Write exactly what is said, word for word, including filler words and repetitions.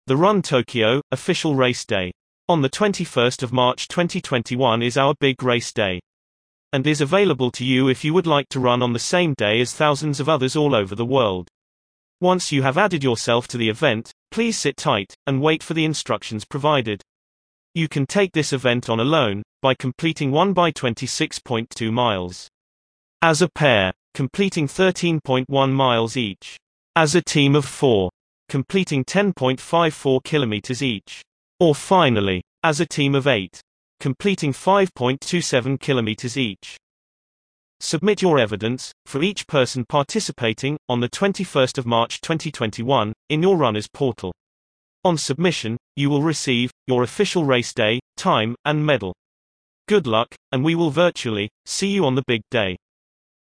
The Run Tokyo, official race day. On the twenty-first of March twenty twenty-one is our big race day. And is available to you if you would like to run on the same day as thousands of others all over the world. Once you have added yourself to the event, please sit tight, and wait for the instructions provided. You can take this event on alone, by completing one by twenty-six point two miles. As a pair, completing thirteen point one miles each. As a team of four, completing ten point five four kilometers each. Or finally, as a team of eight, completing five point two seven kilometers each. Submit your evidence, for each person participating, on the twenty-first of March twenty twenty-one, in your runner's portal. On submission, you will receive your official race day, time, and medal. Good luck, and we will virtually see you on the big day.